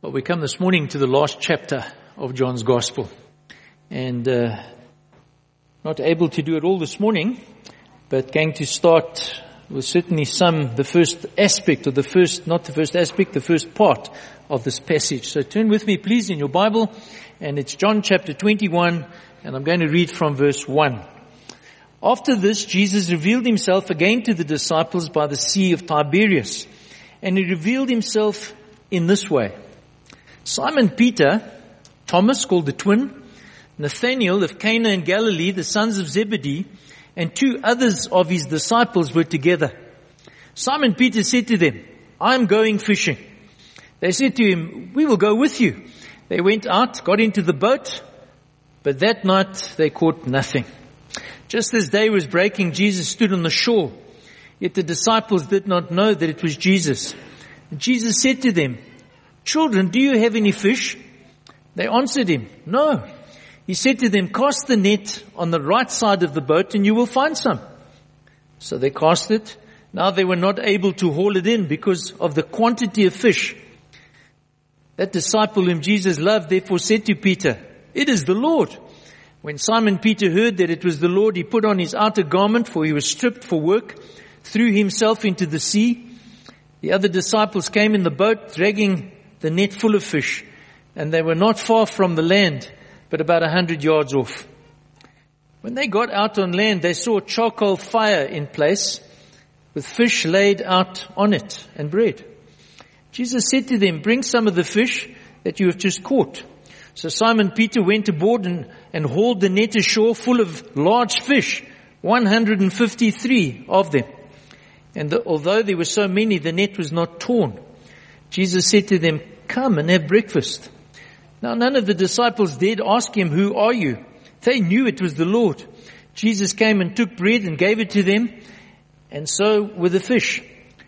Well, we come this morning to the last chapter of John's Gospel, and not able to do it all this morning, but going to start with certainly the first part of this passage. So turn with me please in your Bible, and it's John chapter 21, and I'm going to read from verse 1. After this, Jesus revealed himself again to the disciples by the Sea of Tiberias, and he revealed himself in this way. Simon Peter, Thomas called the twin, Nathanael of Cana in Galilee, the sons of Zebedee, and two others of his disciples were together. Simon Peter said to them, "I am going fishing." They said to him, "We will go with you." They went out, got into the boat, but that night they caught nothing. Just as day was breaking, Jesus stood on the shore. Yet the disciples did not know that it was Jesus. And Jesus said to them, "Children, do you have any fish?" They answered him, "No." He said to them, "Cast the net on the right side of the boat and you will find some." So they cast it. Now they were not able to haul it in because of the quantity of fish. That disciple whom Jesus loved therefore said to Peter, "It is the Lord." When Simon Peter heard that it was the Lord, he put on his outer garment, for he was stripped for work, threw himself into the sea. The other disciples came in the boat, dragging the net full of fish, and they were not far from the land, but about 100 yards off. When they got out on land, they saw a charcoal fire in place, with fish laid out on it, and bread. Jesus said to them, "Bring some of the fish that you have just caught." So Simon Peter went aboard and hauled the net ashore full of large fish, 153 of them. And although there were so many, the net was not torn. Jesus said to them, "Come and have breakfast." Now none of the disciples dared ask him, "Who are you?" They knew it was the Lord. Jesus came and took bread and gave it to them, and so were the fish.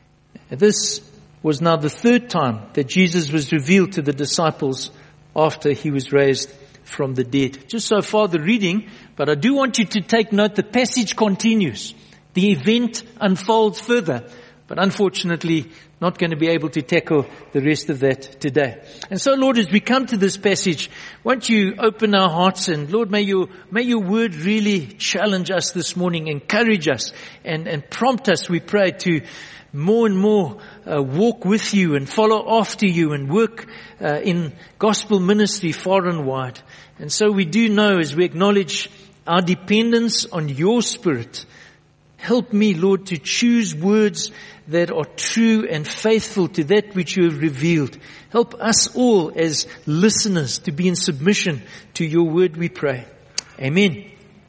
This was now the third time that Jesus was revealed to the disciples after he was raised from the dead. Just so far the reading, but I do want you to take note, the passage continues. The event unfolds further, but unfortunately not going to be able to tackle the rest of that today. And so, Lord, as we come to this passage, won't you open our hearts, and Lord, may your word really challenge us this morning, encourage us, and prompt us, we pray, to more and more walk with you and follow after you and work in gospel ministry far and wide. And so we do know, as we acknowledge our dependence on your Spirit, help me, Lord, to choose words that are true and faithful to that which you have revealed. Help us all as listeners to be in submission to your word, we pray. Amen.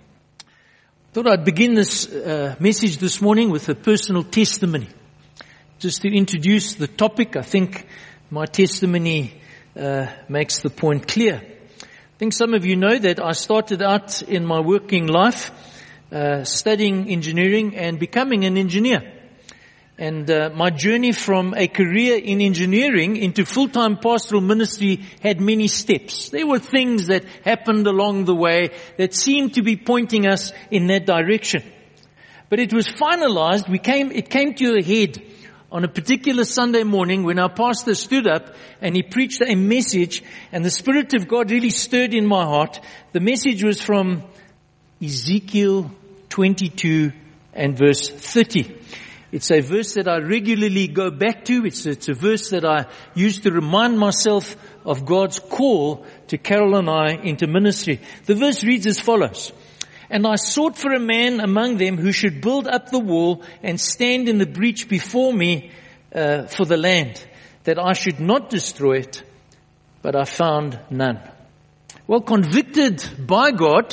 Thought I'd begin this message this morning with a personal testimony. Just to introduce the topic, I think my testimony makes the point clear. I think some of you know that I started out in my working life studying engineering and becoming an engineer. And my journey from a career in engineering into full-time pastoral ministry had many steps. There were things that happened along the way that seemed to be pointing us in that direction. But it was finalized, it came to a head on a particular Sunday morning when our pastor stood up and he preached a message, and the Spirit of God really stirred in my heart. The message was from Ezekiel 22 and verse 30. It's a verse that I regularly go back to. It's a verse that I use to remind myself of God's call to Carol and I into ministry. The verse reads as follows: "And I sought for a man among them who should build up the wall and stand in the breach before me for the land, that I should not destroy it, but I found none." Well, convicted by God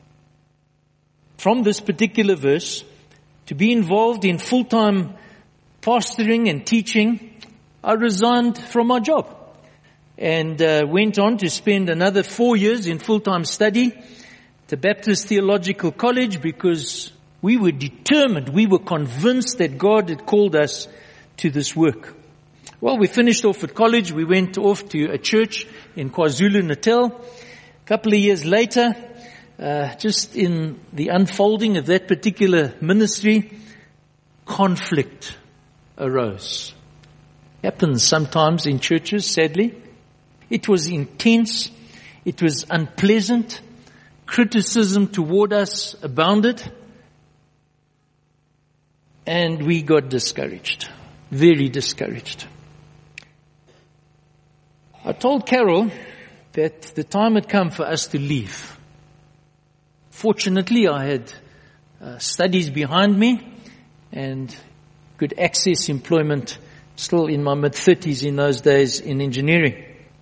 from this particular verse to be involved in full-time pastoring and teaching, I resigned from my job and went on to spend another 4 years in full-time study to Baptist Theological College, because we were determined, we were convinced that God had called us to this work. Well, we finished off at college. We went off to a church in KwaZulu-Natal. A couple of years later, just in the unfolding of that particular ministry, conflict arose. Happens sometimes in churches, sadly. It was intense. It was unpleasant. Criticism toward us abounded. And we got discouraged. Very discouraged. I told Carol that the time had come for us to leave. Fortunately, I had studies behind me and could access employment still in my mid-30s in those days in engineering.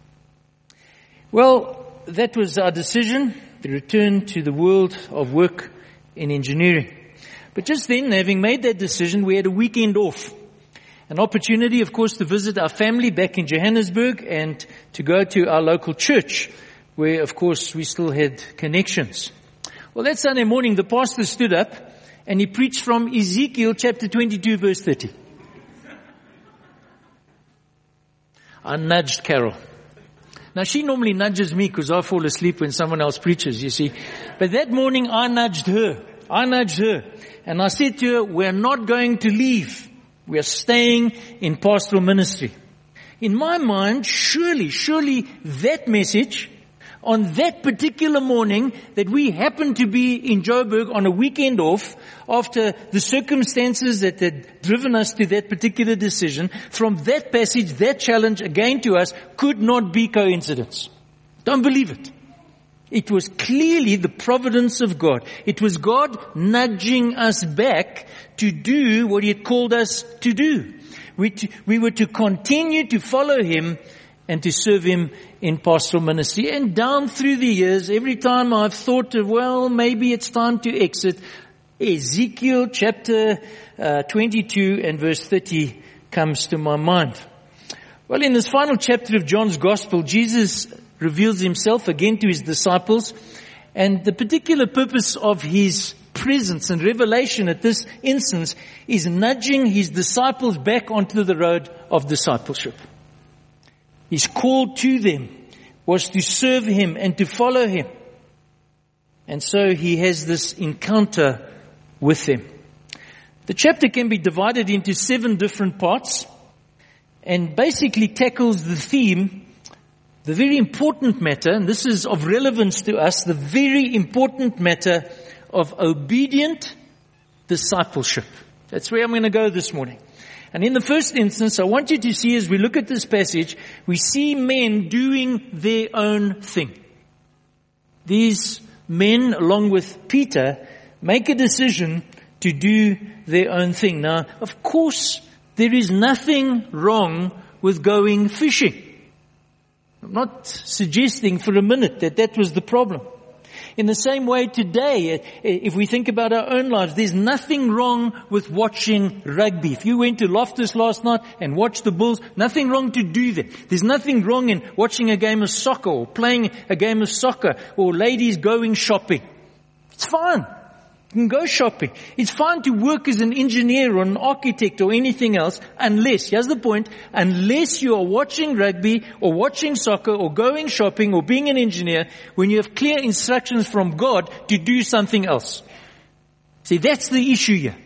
Well, that was our decision, the return to the world of work in engineering. But just then, having made that decision, we had a weekend off. An opportunity, of course, to visit our family back in Johannesburg and to go to our local church, where, of course, we still had connections. Well, that Sunday morning, the pastor stood up and he preached from Ezekiel chapter 22, verse 30. I nudged Carol. Now, she normally nudges me because I fall asleep when someone else preaches, you see. But that morning, I nudged her. And I said to her, we're not going to leave. We are staying in pastoral ministry. In my mind, surely that message on that particular morning that we happened to be in Joburg on a weekend off after the circumstances that had driven us to that particular decision, from that passage, that challenge again to us could not be coincidence. Don't believe it. It was clearly the providence of God. It was God nudging us back to do what He had called us to do. We were to continue to follow Him and to serve Him in pastoral ministry. And down through the years, every time I've thought of, well, maybe it's time to exit, Ezekiel chapter 22 and verse 30 comes to my mind. Well, in this final chapter of John's Gospel, Jesus reveals Himself again to His disciples, and the particular purpose of His presence and revelation at this instance is nudging His disciples back onto the road of discipleship. His call to them was to serve Him and to follow Him. And so He has this encounter with them. The chapter can be divided into 7 different parts and basically tackles the theme, the very important matter, and this is of relevance to us, the very important matter of obedient discipleship. That's where I'm going to go this morning. And in the first instance, I want you to see, as we look at this passage, we see men doing their own thing. These men, along with Peter, make a decision to do their own thing. Now, of course, there is nothing wrong with going fishing. I'm not suggesting for a minute that that was the problem. In the same way today, if we think about our own lives, there's nothing wrong with watching rugby. If you went to Loftus last night and watched the Bulls, nothing wrong to do that. There's nothing wrong in watching a game of soccer or playing a game of soccer or ladies going shopping. It's fine. You can go shopping. It's fine to work as an engineer or an architect or anything else unless, here's the point, unless you are watching rugby or watching soccer or going shopping or being an engineer when you have clear instructions from God to do something else. See, that's the issue here.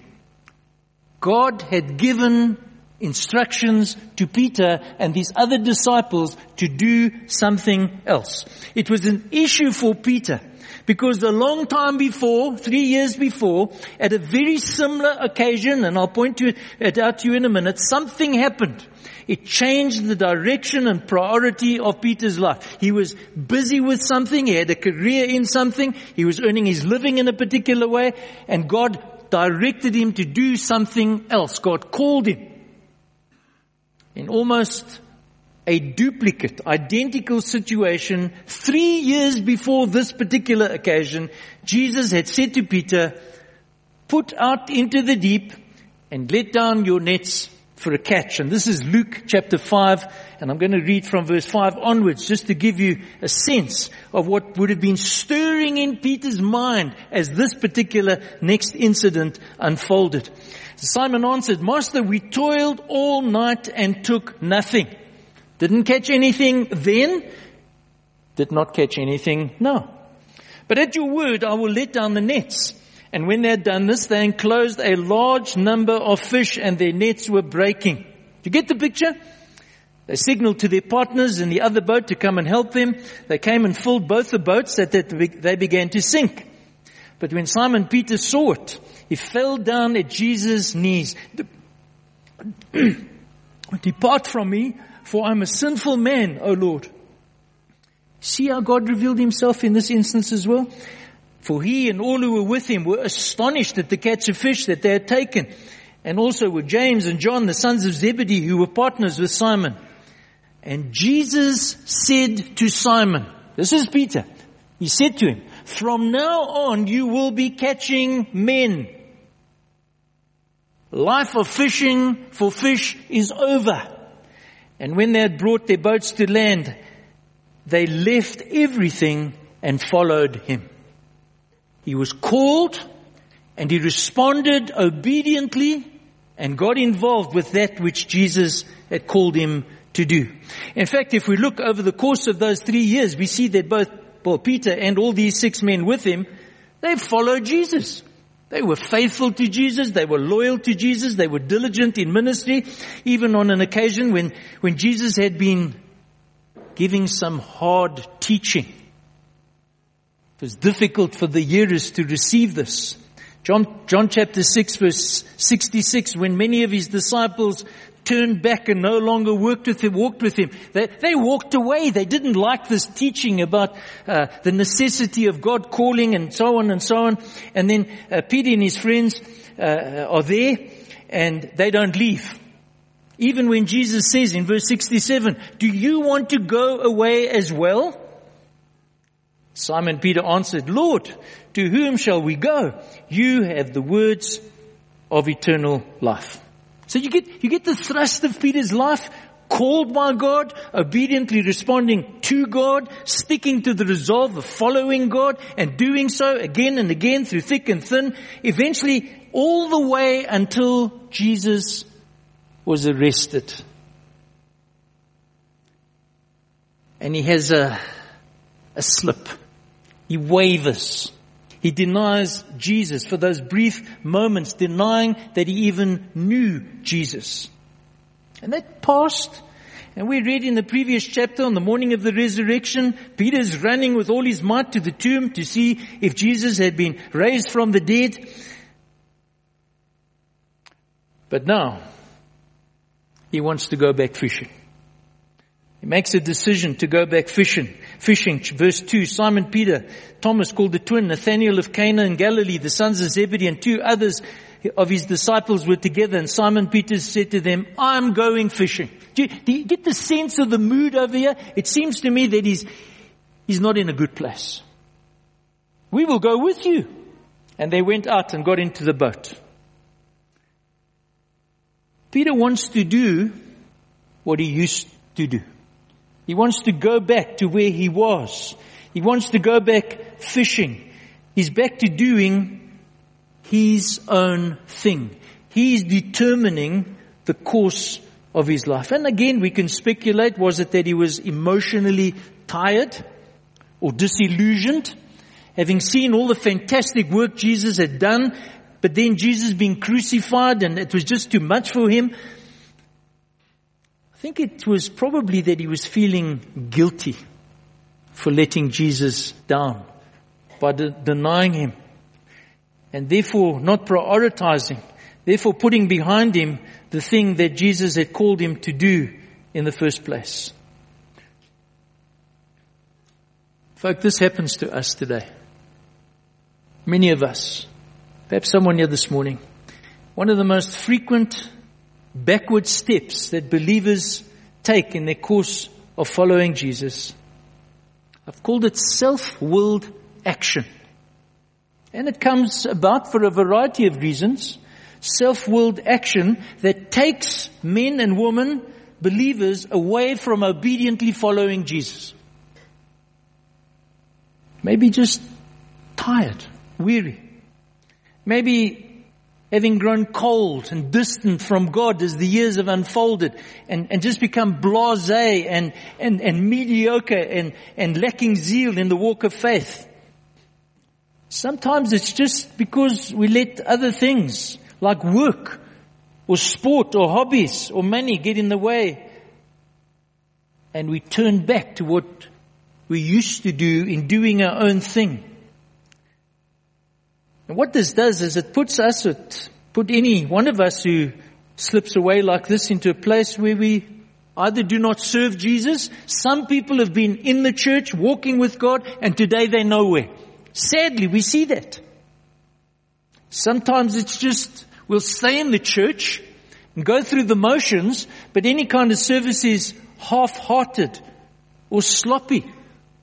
God had given instructions to Peter and these other disciples to do something else. It was an issue for Peter. Because a long time before, 3 years before, at a very similar occasion, and I'll point it out to you in a minute, something happened. It changed the direction and priority of Peter's life. He was busy with something, he had a career in something, he was earning his living in a particular way, and God directed him to do something else. God called him. In almost a duplicate, identical situation, 3 years before this particular occasion, Jesus had said to Peter, put out into the deep and let down your nets for a catch. And this is Luke chapter 5, and I'm going to read from verse 5 onwards just to give you a sense of what would have been stirring in Peter's mind as this particular next incident unfolded. Simon answered, Master, we toiled all night and took nothing. Didn't catch anything then, did not catch anything now. But at your word I will let down the nets. And when they had done this, they enclosed a large number of fish and their nets were breaking. Do you get the picture? They signaled to their partners in the other boat to come and help them. They came and filled both the boats so that they began to sink. But when Simon Peter saw it, he fell down at Jesus' knees. Depart from me, for I'm a sinful man, O Lord. See how God revealed himself in this instance as well? For he and all who were with him were astonished at the catch of fish that they had taken. And also were James and John, the sons of Zebedee, who were partners with Simon. And Jesus said to Simon, this is Peter, he said to him, from now on you will be catching men. Life of fishing for fish is over. And when they had brought their boats to land, they left everything and followed him. He was called and he responded obediently and got involved with that which Jesus had called him to do. In fact, if we look over the course of those 3 years, we see that both Peter and all these 6 men with him, they followed Jesus. They were faithful to Jesus. They were loyal to Jesus. They were diligent in ministry. Even on an occasion when Jesus had been giving some hard teaching. It was difficult for the hearers to receive this. John chapter 6 verse 66, when many of his disciples turned back and no longer walked with him. They walked away. They didn't like this teaching about the necessity of God calling and so on and so on. And then Peter and his friends are there and they don't leave. Even when Jesus says in verse 67, do you want to go away as well? Simon Peter answered, Lord, to whom shall we go? You have the words of eternal life. So you get the thrust of Peter's life, called by God, obediently responding to God, sticking to the resolve of following God and doing so again and again through thick and thin, eventually all the way until Jesus was arrested. And he has a slip. He wavers. He denies Jesus for those brief moments, denying that he even knew Jesus. And that passed. And we read in the previous chapter, on the morning of the resurrection, Peter's running with all his might to the tomb to see if Jesus had been raised from the dead. But now, he wants to go back fishing. He makes a decision to go back fishing. Verse 2, Simon Peter, Thomas called the twin, Nathanael of Cana in Galilee, the sons of Zebedee, and 2 others of his disciples were together. And Simon Peter said to them, I'm going fishing. Do you get the sense of the mood over here? It seems to me that he's not in a good place. We will go with you. And they went out and got into the boat. Peter wants to do what he used to do. He wants to go back to where he was. He wants to go back fishing. He's back to doing his own thing. He's determining the course of his life. And again, we can speculate, was it that he was emotionally tired or disillusioned, having seen all the fantastic work Jesus had done, but then Jesus being crucified and it was just too much for him. I think it was probably that he was feeling guilty for letting Jesus down by denying him and therefore not prioritizing, therefore putting behind him the thing that Jesus had called him to do in the first place. Folks, this happens to us today. Many of us, perhaps someone here this morning, one of the most frequent backward steps that believers take in their course of following Jesus, I've called it self-willed action. And it comes about for a variety of reasons. Self-willed action that takes men and women, believers, away from obediently following Jesus. Maybe just tired, weary. Maybe having grown cold and distant from God as the years have unfolded and just become blasé and mediocre and lacking zeal in the walk of faith. Sometimes it's just because we let other things like work or sport or hobbies or money get in the way and we turn back to what we used to do in doing our own thing. And what this does is it put any one of us who slips away like this into a place where we either do not serve Jesus. Some people have been in the church, walking with God, and today they're nowhere. Sadly, we see that. Sometimes it's just, we'll stay in the church and go through the motions, but any kind of service is half-hearted or sloppy.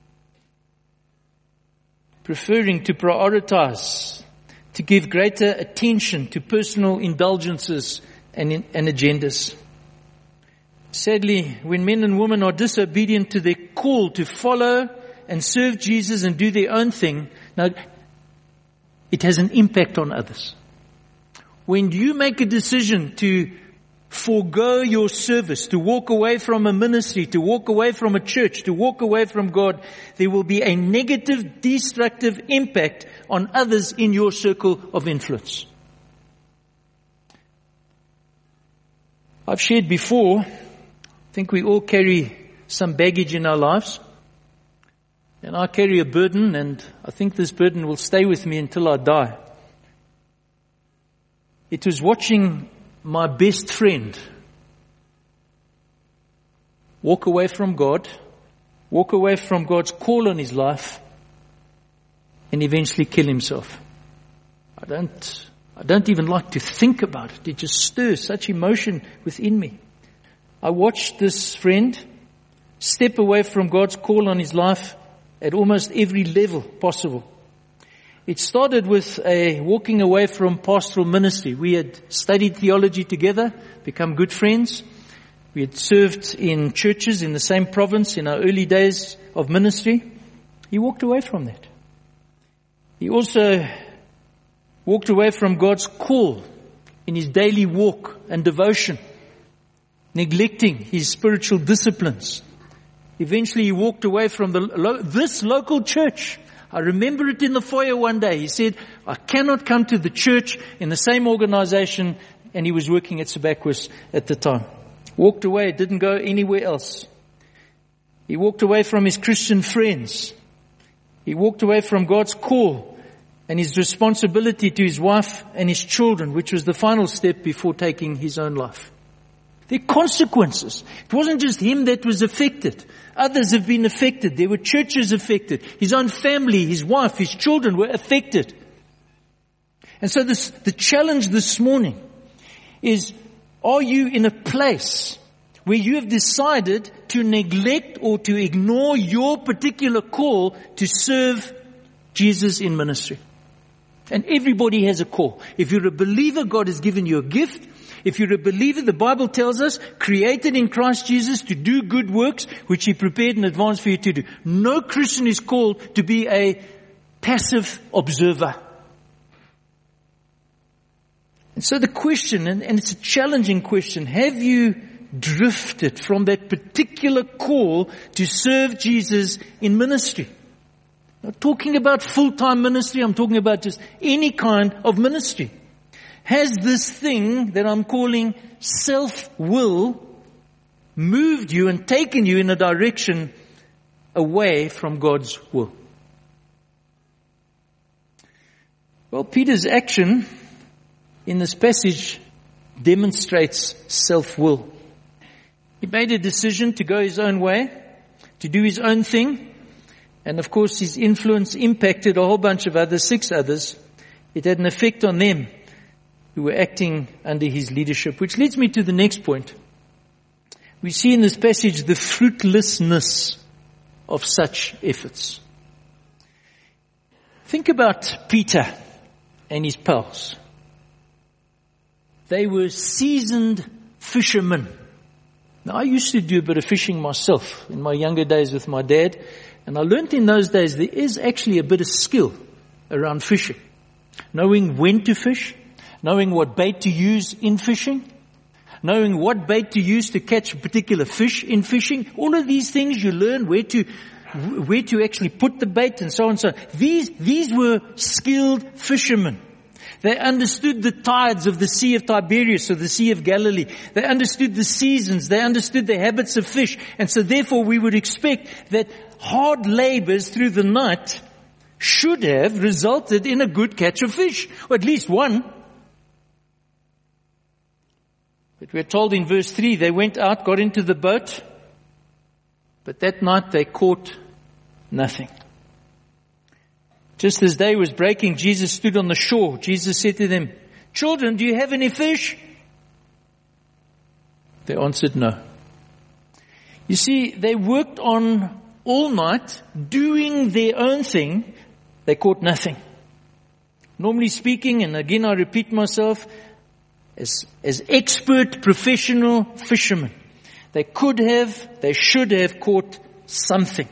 Preferring to prioritize, to give greater attention to personal indulgences and agendas. Sadly, when men and women are disobedient to their call to follow and serve Jesus and do their own thing, now it has an impact on others. When you make a decision to forego your service, to walk away from a ministry, to walk away from a church, to walk away from God, there will be a negative, destructive impact on others in your circle of influence. I've shared before, I think we all carry some baggage in our lives. And I carry a burden, and I think this burden will stay with me until I die. It was watching my best friend walk away from God, walk away from God's call on his life, and eventually kill himself. I don't even like to think about it. It just stirs such emotion within me. I watched this friend step away from God's call on his life at almost every level possible. It started with a walking away from pastoral ministry. We had studied theology together, become good friends. We had served in churches in the same province in our early days of ministry. He walked away from that. He also walked away from God's call in his daily walk and devotion, neglecting his spiritual disciplines. Eventually he walked away from this local church. I remember it in the foyer one day. He said, I cannot come to the church in the same organization, and he was working at Sebakwas at the time. Walked away, didn't go anywhere else. He walked away from his Christian friends. He walked away from God's call and his responsibility to his wife and his children, which was the final step before taking his own life. There are consequences. It wasn't just him that was affected. Others have been affected. There were churches affected. His own family, his wife, his children were affected. And so the challenge this morning is, are you in a place where you have decided to neglect or to ignore your particular call to serve Jesus in ministry? And everybody has a call. If you're a believer, God has given you a gift. If you're a believer, the Bible tells us, created in Christ Jesus to do good works, which He prepared in advance for you to do. No Christian is called to be a passive observer. And so the question, and it's a challenging question, have you drifted from that particular call to serve Jesus in ministry? I'm not talking about full-time ministry, I'm talking about just any kind of ministry. Has this thing that I'm calling self-will moved you and taken you in a direction away from God's will? Well, Peter's action in this passage demonstrates self-will. He made a decision to go his own way, to do his own thing, and of course his influence impacted a whole bunch of others, 6 others. It had an effect on them who were acting under his leadership, which leads me to the next point. We see in this passage the fruitlessness of such efforts. Think about Peter and his pals. They were seasoned fishermen. Now, I used to do a bit of fishing myself in my younger days with my dad, and I learned in those days there is actually a bit of skill around fishing. Knowing when to fish, knowing what bait to use in fishing, knowing what bait to use to catch a particular fish in fishing. All of these things you learn, where to actually put the bait and so on and so on. These were skilled fishermen. They understood the tides of the Sea of Tiberias or the Sea of Galilee. They understood the seasons. They understood the habits of fish. And so therefore we would expect that hard labors through the night should have resulted in a good catch of fish, or at least one. But we're told in verse 3, they went out, got into the boat, but that night they caught nothing. Just as day was breaking, Jesus stood on the shore. Jesus said to them, "Children, do you have any fish?" They answered no. You see, they worked on all night, doing their own thing. They caught nothing. Normally speaking, and again I repeat myself, as expert professional fishermen, they should have caught something.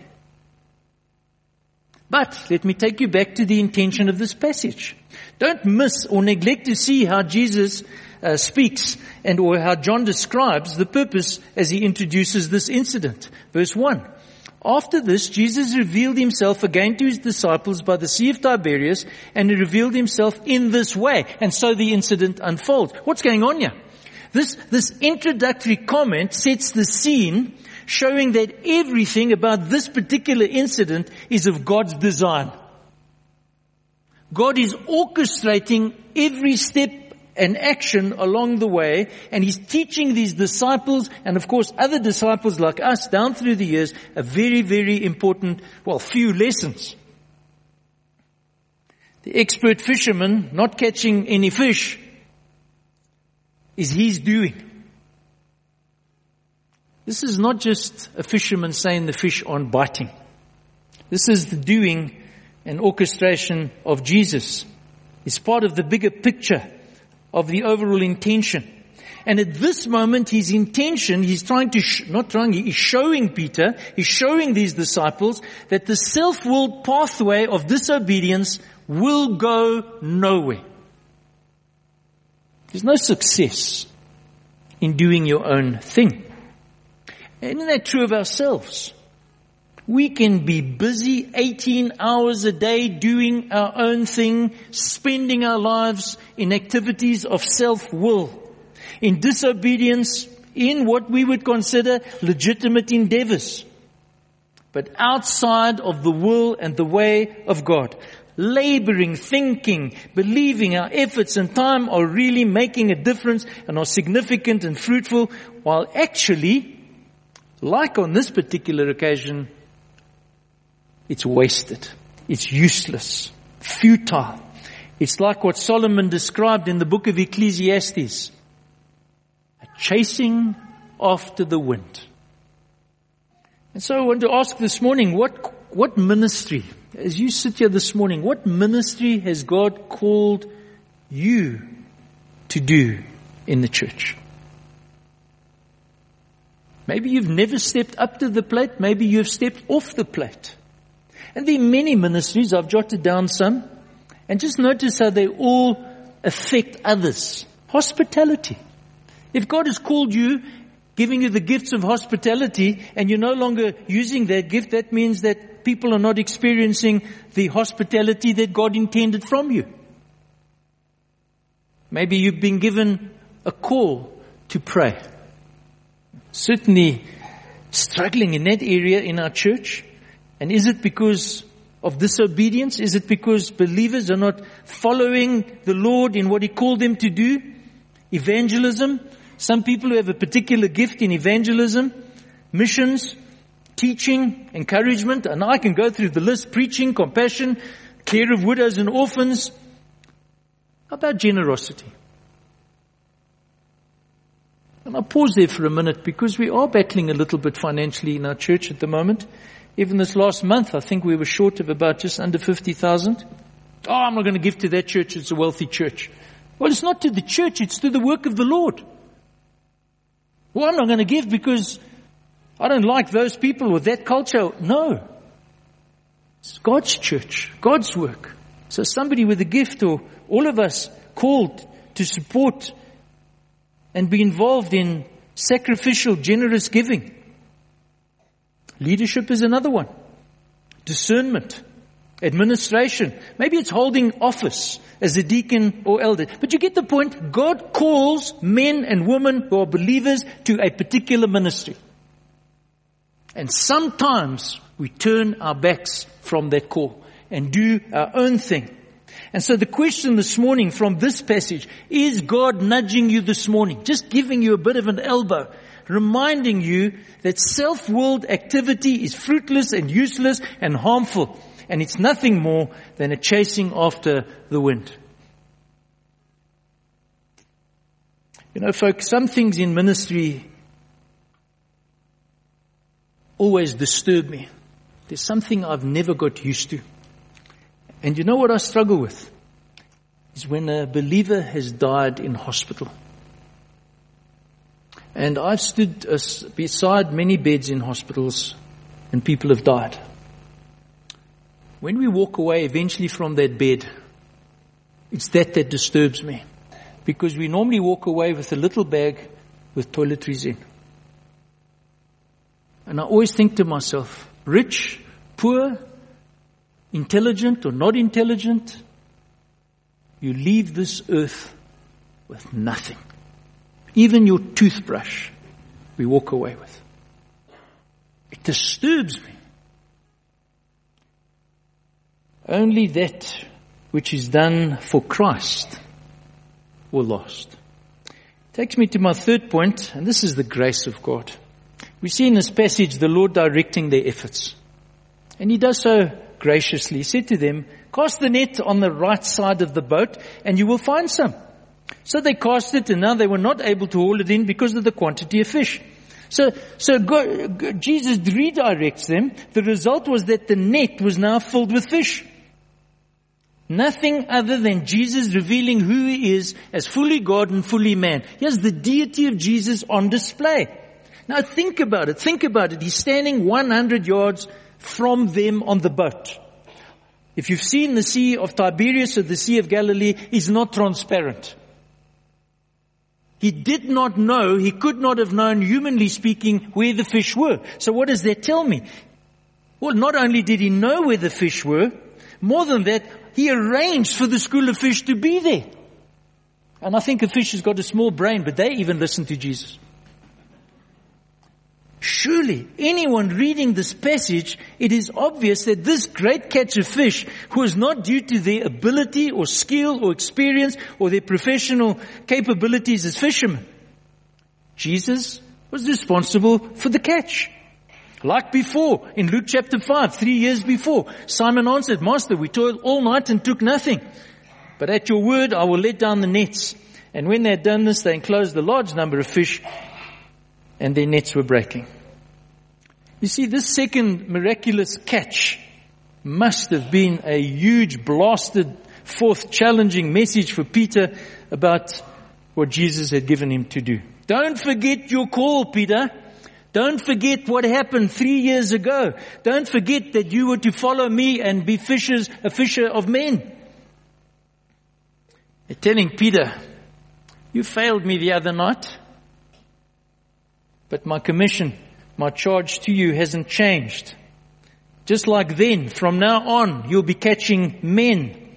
But let me take you back to the intention of this passage. Don't miss or neglect to see how Jesus speaks or how John describes the purpose as he introduces this incident. Verse 1. After this, Jesus revealed himself again to his disciples by the Sea of Tiberias, and he revealed himself in this way. And so the incident unfolds. What's going on here? This introductory comment sets the scene, showing that everything about this particular incident is of God's design. God is orchestrating every step and action along the way, and he's teaching these disciples, and of course other disciples like us down through the years, a very, very important, few lessons. The expert fisherman not catching any fish is his doing. This is not just a fisherman saying the fish aren't biting. This is the doing and orchestration of Jesus. It's part of the bigger picture of the overall intention. And at this moment, his intention, he's showing Peter, he's showing these disciples that the self-willed pathway of disobedience will go nowhere. There's no success in doing your own thing. And isn't that true of ourselves? We can be busy 18 hours a day doing our own thing, spending our lives in activities of self-will, in disobedience, in what we would consider legitimate endeavors, but outside of the will and the way of God. Laboring, thinking, believing our efforts and time are really making a difference and are significant and fruitful, while actually, like on this particular occasion, it's wasted. It's useless. Futile. It's like what Solomon described in the book of Ecclesiastes. A chasing after the wind. And so I want to ask this morning, what ministry, as you sit here this morning, what ministry has God called you to do in the church? Maybe you've never stepped up to the plate. Maybe you've stepped off the plate. And there are many ministries, I've jotted down some, and just notice how they all affect others. Hospitality. If God has called you, giving you the gifts of hospitality, and you're no longer using that gift, that means that people are not experiencing the hospitality that God intended from you. Maybe you've been given a call to pray. Certainly struggling in that area in our church. And is it because of disobedience? Is it because believers are not following the Lord in what He called them to do? Evangelism. Some people who have a particular gift in evangelism, missions, teaching, encouragement, and I can go through the list: preaching, compassion, care of widows and orphans. How about generosity? And I'll pause there for a minute because we are battling a little bit financially in our church at the moment. Even this last month, I think we were short of about just under 50,000. I'm not going to give to that church. It's a wealthy church. Well, it's not to the church. It's to the work of the Lord. Well, I'm not going to give because I don't like those people or that culture. No. It's God's church, God's work. So somebody with a gift, or all of us called to support and be involved in sacrificial, generous giving. Leadership is another one. Discernment. Administration. Maybe it's holding office. as a deacon or elder. But you get the point. God calls men and women who are believers to a particular ministry. And sometimes we turn our backs from that call and do our own thing. And so the question this morning from this passage, is God nudging you this morning? Just giving you a bit of an elbow, reminding you that self-willed activity is fruitless and useless and harmful. And it's nothing more than a chasing after the wind. You know, folks, some things in ministry always disturb me. There's something I've never got used to. And you know what I struggle with? Is when a believer has died in hospital. And I've stood beside many beds in hospitals and people have died. When we walk away eventually from that bed, it's that disturbs me. Because we normally walk away with a little bag with toiletries in. And I always think to myself, rich, poor, intelligent or not intelligent, you leave this earth with nothing. Even your toothbrush, we walk away with. It disturbs me. Only that which is done for Christ will last. Takes me to my third point, and this is the grace of God. We see in this passage the Lord directing their efforts. And He does so graciously. He said to them, cast the net on the right side of the boat and you will find some. So they cast it, and now they were not able to haul it in because of the quantity of fish. So Jesus redirects them. The result was that the net was now filled with fish. Nothing other than Jesus revealing who He is as fully God and fully man. Here's the deity of Jesus on display. Now think about it. Think about it. He's standing 100 yards from them on the boat. If you've seen the Sea of Tiberias or the Sea of Galilee, it's not transparent. He did not know, he could not have known, humanly speaking, where the fish were. So what does that tell me? Well, not only did he know where the fish were, more than that, he arranged for the school of fish to be there. And I think a fish has got a small brain, but they even listen to Jesus. Surely, anyone reading this passage, it is obvious that this great catch of fish was not due to their ability or skill or experience or their professional capabilities as fishermen. Jesus was responsible for the catch. Like before, in Luke chapter 5, 3 years before, Simon answered, Master, we toiled all night and took nothing. But at your word, I will let down the nets. And when they had done this, they enclosed a large number of fish, and their nets were breaking. You see, this second miraculous catch must have been a huge, blasted forth, challenging message for Peter about what Jesus had given him to do. Don't forget your call, Peter. Don't forget what happened 3 years ago. Don't forget that you were to follow me and be a fisher of men. They're telling Peter, you failed me the other night, but my commission, my charge to you hasn't changed. Just like then, from now on, you'll be catching men.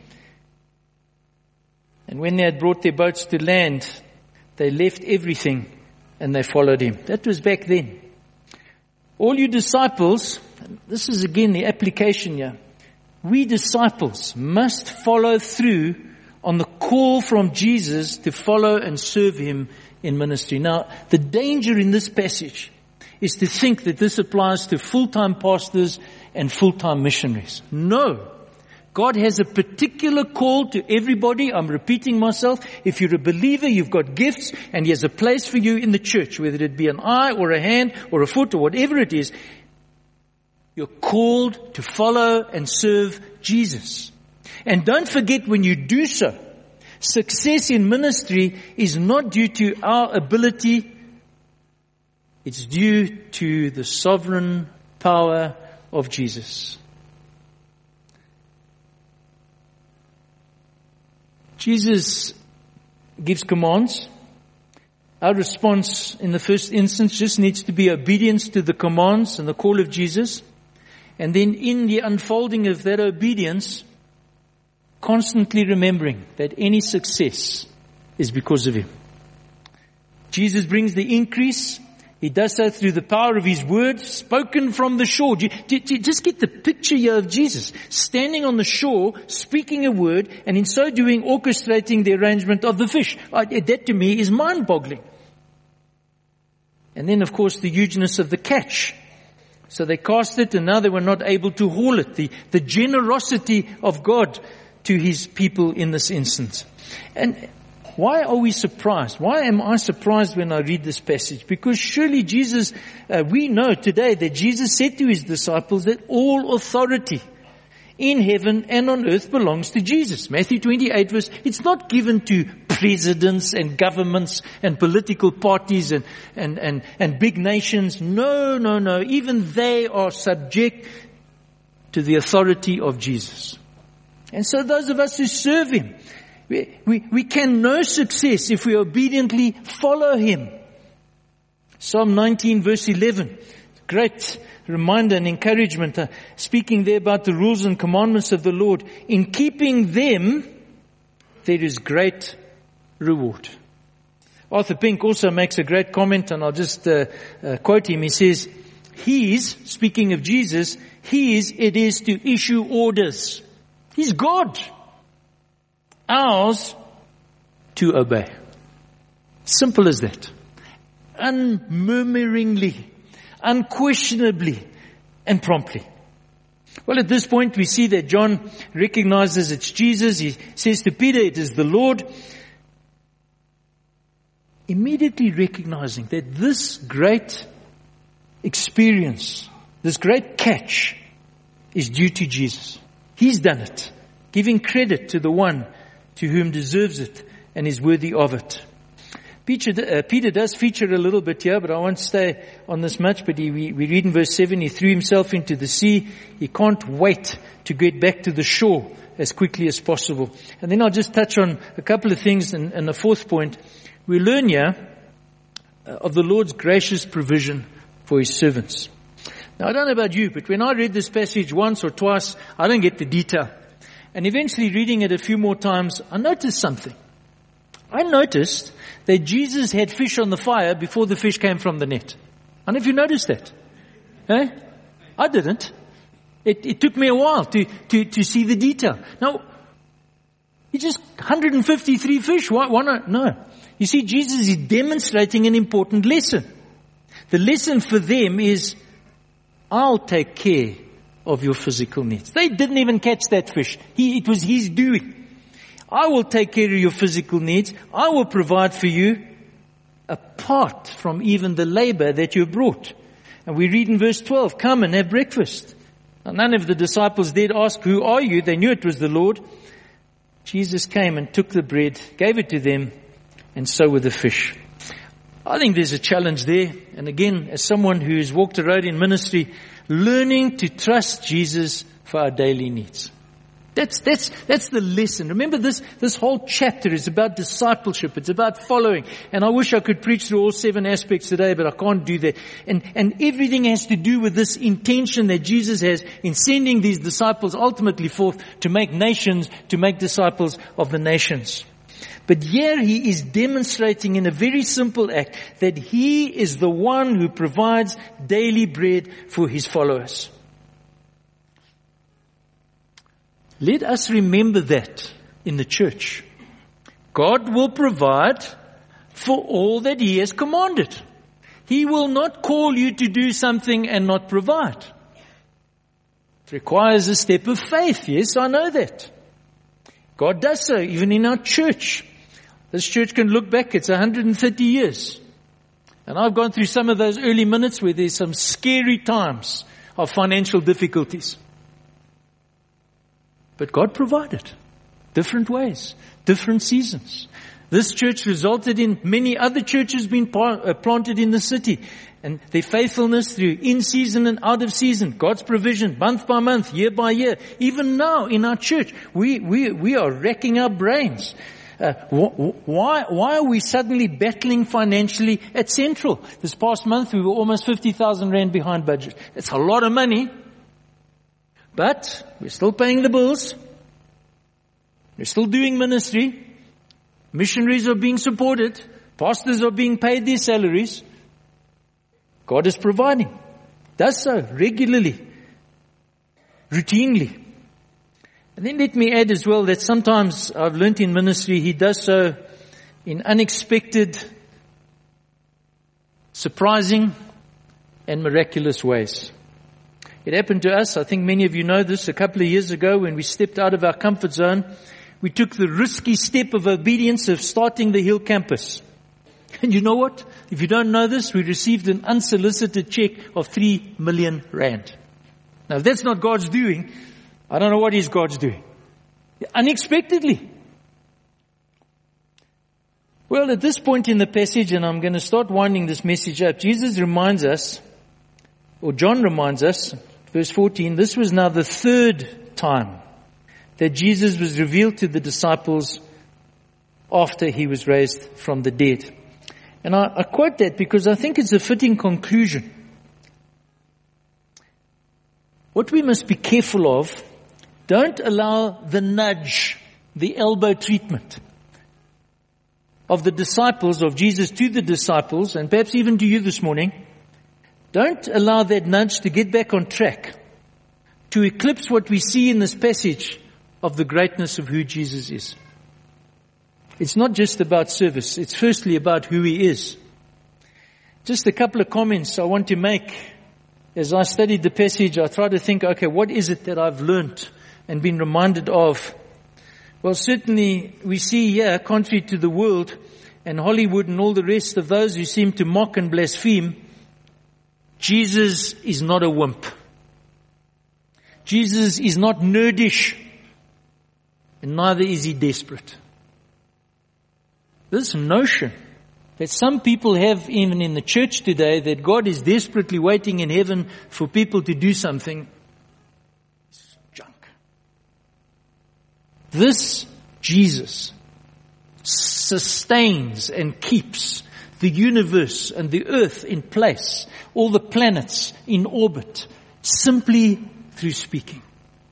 And when they had brought their boats to land, they left everything and they followed him. That was back then. All you disciples, this is again the application here. We disciples must follow through on the call from Jesus to follow and serve Him in ministry. Now, the danger in this passage is to think that this applies to full-time pastors and full-time missionaries. No. God has a particular call to everybody. I'm repeating myself. If you're a believer, you've got gifts, and He has a place for you in the church, whether it be an eye or a hand or a foot or whatever it is. You're called to follow and serve Jesus. And don't forget, when you do so, success in ministry is not due to our ability. It's due to the sovereign power of Jesus. Jesus gives commands. Our response in the first instance just needs to be obedience to the commands and the call of Jesus. And then in the unfolding of that obedience, constantly remembering that any success is because of Him. Jesus brings the increase. He does so through the power of His word, spoken from the shore. Just get the picture here of Jesus standing on the shore, speaking a word, and in so doing orchestrating the arrangement of the fish. That to me is mind-boggling. And then, of course, the hugeness of the catch. So they cast it, and now they were not able to haul it. The generosity of God to His people in this instance. And why are we surprised? Why am I surprised when I read this passage? Because surely Jesus, we know today that Jesus said to His disciples that all authority in heaven and on earth belongs to Jesus. Matthew 28 verse, it's not given to presidents and governments and political parties and big nations. No. Even they are subject to the authority of Jesus. And so those of us who serve Him, we can know success if we obediently follow Him. Psalm 19 verse 11. Great reminder and encouragement. Speaking there about the rules and commandments of the Lord. In keeping them, there is great reward. Arthur Pink also makes a great comment, and I'll just quote him. He says, speaking of Jesus, it is to issue orders. He's God. Ours to obey. Simple as that. Unmurmuringly, unquestionably, and promptly. Well, at this point we see that John recognizes it's Jesus. He says to Peter, it is the Lord. Immediately recognizing that this great experience, this great catch is due to Jesus. He's done it. Giving credit to the one to whom deserves it and is worthy of it. Peter does feature a little bit here, but I won't stay on this much. But we read in verse 7, he threw himself into the sea. He can't wait to get back to the shore as quickly as possible. And then I'll just touch on a couple of things. And the fourth point, we learn here of the Lord's gracious provision for His servants. Now, I don't know about you, but when I read this passage once or twice, I don't get the detail. And eventually reading it a few more times, I noticed something. I noticed that Jesus had fish on the fire before the fish came from the net. I don't know if you noticed that. Eh? I didn't. It took me a while to see the detail. Now, he just 153 fish. Why not? No. You see, Jesus is demonstrating an important lesson. The lesson for them is, I'll take care of your physical needs. They didn't even catch that fish. It was His doing. I will take care of your physical needs. I will provide for you apart from even the labor that you brought. And we read in verse 12, come and have breakfast. Now, none of the disciples dared ask, who are you? They knew it was the Lord. Jesus came and took the bread, gave it to them, and so were the fish. I think there's a challenge there. And again, as someone who has walked the road in ministry, learning to trust Jesus for our daily needs. That's the lesson. Remember this whole chapter is about discipleship. It's about following. And I wish I could preach through all 7 aspects today, but I can't do that. And everything has to do with this intention that Jesus has in sending these disciples ultimately forth to make nations, to make disciples of the nations. But here He is demonstrating in a very simple act that He is the one who provides daily bread for His followers. Let us remember that in the church. God will provide for all that He has commanded. He will not call you to do something and not provide. It requires a step of faith. Yes, I know that. God does so even in our church. This church can look back, it's 130 years. And I've gone through some of those early minutes where there's some scary times of financial difficulties. But God provided. Different ways, different seasons. This church resulted in many other churches being planted in the city. And their faithfulness through in season and out of season, God's provision, month by month, year by year. Even now in our church, we are racking our brains. Why are we suddenly battling financially at Central? This past month we were almost 50,000 rand behind budget. That's a lot of money. But we're still paying the bills. They're still doing ministry. Missionaries are being supported. Pastors are being paid their salaries. God is providing. Does so regularly, routinely. And then let me add as well that sometimes I've learnt in ministry, He does so in unexpected, surprising, and miraculous ways. It happened to us, I think many of you know this, a couple of years ago when we stepped out of our comfort zone. We took the risky step of obedience of starting the Hill campus. And you know what? If you don't know this, we received an unsolicited check of 3 million rand. Now if that's not God's doing, I don't know what is God's doing. Unexpectedly. Well, at this point in the passage, and I'm going to start winding this message up, Jesus reminds us, or John reminds us, verse 14, this was now the third time that Jesus was revealed to the disciples after He was raised from the dead. And I quote that because I think it's a fitting conclusion. What we must be careful of, don't allow the nudge, the elbow treatment of the disciples, of Jesus to the disciples, and perhaps even to you this morning. Don't allow that nudge to get back on track, to eclipse what we see in this passage of the greatness of who Jesus is. It's not just about service. It's firstly about who He is. Just a couple of comments I want to make. As I studied the passage, I tried to think, okay, what is it that I've learnt and been reminded of? Well, certainly we see here, contrary to the world and Hollywood and all the rest of those who seem to mock and blaspheme, Jesus is not a wimp. Jesus is not nerdish, and neither is He desperate. This notion that some people have even in the church today, that God is desperately waiting in heaven for people to do something, is junk. This Jesus sustains and keeps the universe and the earth in place, all the planets in orbit, simply through speaking.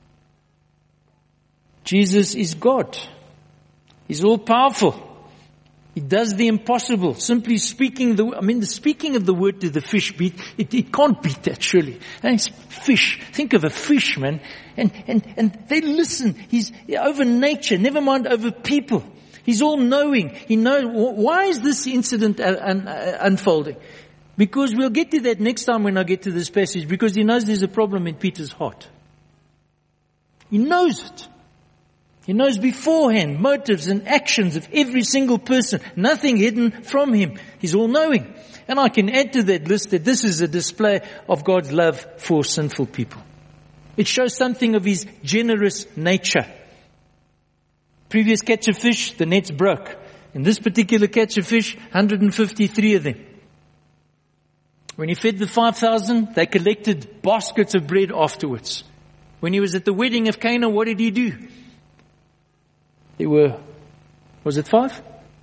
Jesus is God. He's all powerful. He does the impossible. Simply speaking, the speaking of the word to the fish it can't beat that surely. And it's fish. Think of a fish, man. And they listen. He's over nature, never mind over people. He's all knowing. He knows. Why is this incident unfolding? Because we'll get to that next time when I get to this passage, because He knows there's a problem in Peter's heart. He knows it. He knows beforehand motives and actions of every single person. Nothing hidden from Him. He's all-knowing. And I can add to that list that this is a display of God's love for sinful people. It shows something of His generous nature. Previous catch of fish, the nets broke. In this particular catch of fish, 153 of them. When He fed the 5,000, they collected baskets of bread afterwards. When He was at the wedding of Cana, what did He do? There were, was it 5?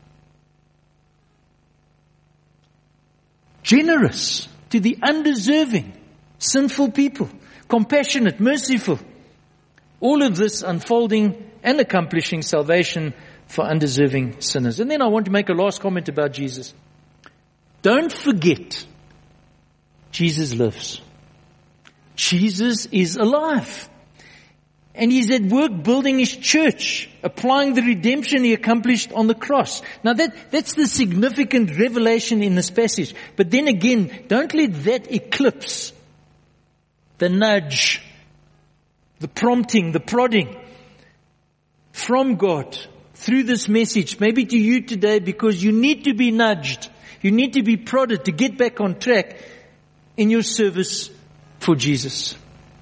Generous to the undeserving, sinful people, compassionate, merciful. All of this unfolding and accomplishing salvation for undeserving sinners. And then I want to make a last comment about Jesus. Don't forget, Jesus lives. Jesus is alive. And He's at work building His church, applying the redemption He accomplished on the cross. Now that's the significant revelation in this passage. But then again, don't let that eclipse the nudge, the prompting, the prodding from God through this message, maybe to you today, because you need to be nudged. You need to be prodded to get back on track in your service for Jesus.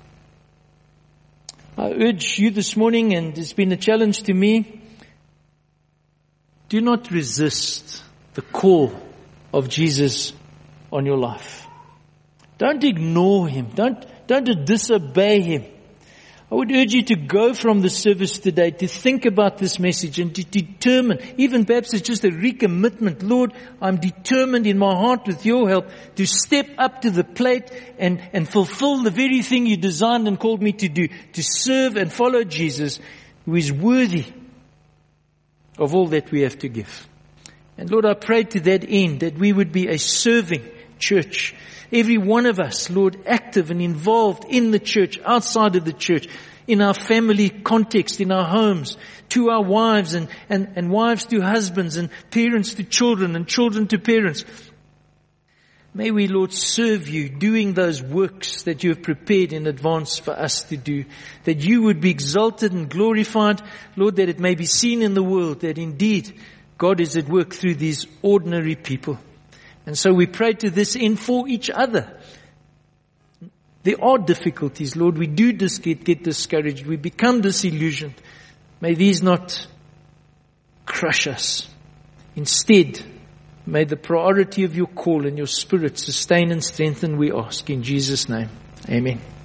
I urge you this morning, and it's been a challenge to me, do not resist the call of Jesus on your life. Don't ignore Him. Don't disobey Him. I would urge you to go from the service today to think about this message and to determine, even perhaps it's just a recommitment. Lord, I'm determined in my heart with your help to step up to the plate and fulfill the very thing you designed and called me to do, to serve and follow Jesus, who is worthy of all that we have to give. And Lord, I pray to that end that we would be a serving church. Every one of us, Lord, active and involved in the church, outside of the church, in our family context, in our homes, to our wives and wives to husbands and parents to children and children to parents. May we, Lord, serve you, doing those works that you have prepared in advance for us to do, that you would be exalted and glorified, Lord, that it may be seen in the world that indeed God is at work through these ordinary people. And so we pray to this end for each other. There are difficulties, Lord. We do get discouraged. We become disillusioned. May these not crush us. Instead, may the priority of your call and your Spirit sustain and strengthen, we ask. In Jesus' name, amen.